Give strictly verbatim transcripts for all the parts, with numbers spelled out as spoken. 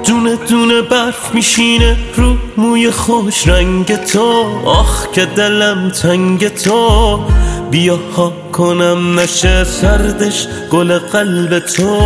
دونه دونه برف میشینه رو موی خوش رنگ تو. آخ که دلم تنگ تو، بیا ها کنم نشه سردش گل قلب تو.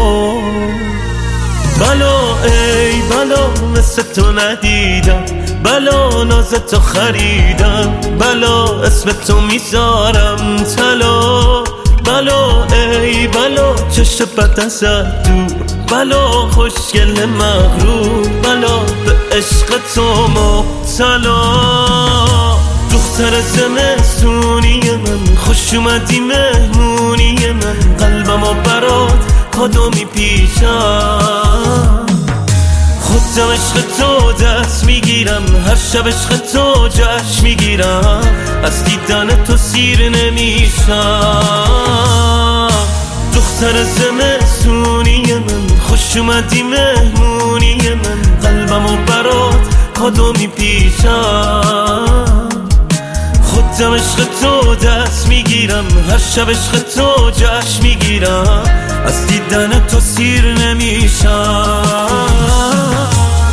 بلا ای بلا مثل تو ندیدم، بلا ناز تو خریدم، بلا اسم تو میذارم طلا. بلا ای بلا چشم بد ازت دور، بلا خوشگل مغرور، بلا به عشق تو مبتلا. دختر زمستونی من، خوش اومدی مهمونی من، قلبم و برات کادو میپیچم. خودم عشق تو دست میگیرم، هر شب عشق تو جشن میگیرم، از دیدن تو سیر نمیشم. دختر زمستونی من، خوش اومدی مهمونی من، قلبم و برات کادو میپیچم. خودم عشق تو دست میگیرم، هر شب عشق تو جشن میگیرم، از دیدن تو سیر نمیشم.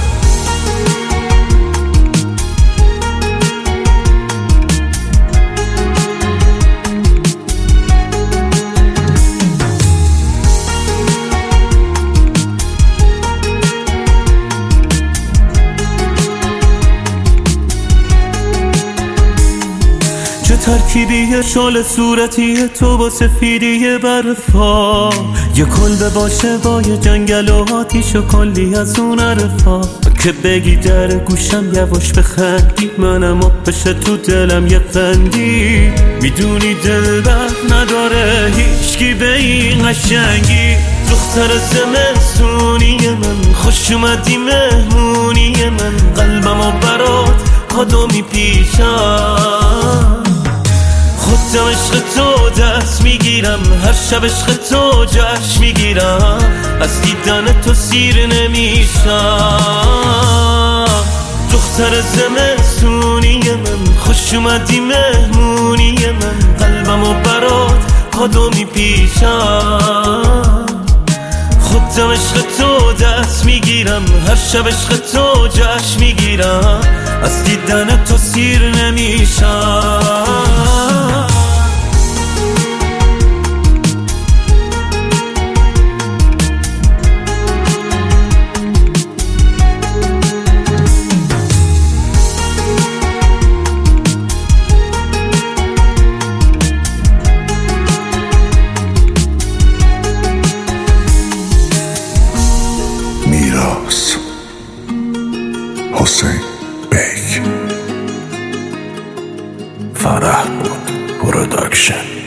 چه ترکیبی شال صورتی تو با سفیدی برفا، یه کلبه باشه با یه جنگل و آتیش و کلی از اون عرفا. که بگی در گوشم یواش بخندی، منم آب بشه تو دلم یه قندی. میدونی دل بر نداره هیچکی به این قشنگی. دختر زمستونی من، خوش اومدی مهمونی من، قلبم و برات کادو میپیچم. خودم عشق تو دست میگیرم، هر شب عشق تو جشن میگیرم، از دیدن تو سیر نمیشم. دختر زمستونی من، خوش اومدی مهمونی من، قلبم و برات کادو میپیچم. خودم عشق تو دست میگیرم، هر شب عشق تو جشن میگیرم، از دیدن تو سیر نمیشم. میراث حسین بیگ، فرح بود پروداکشن.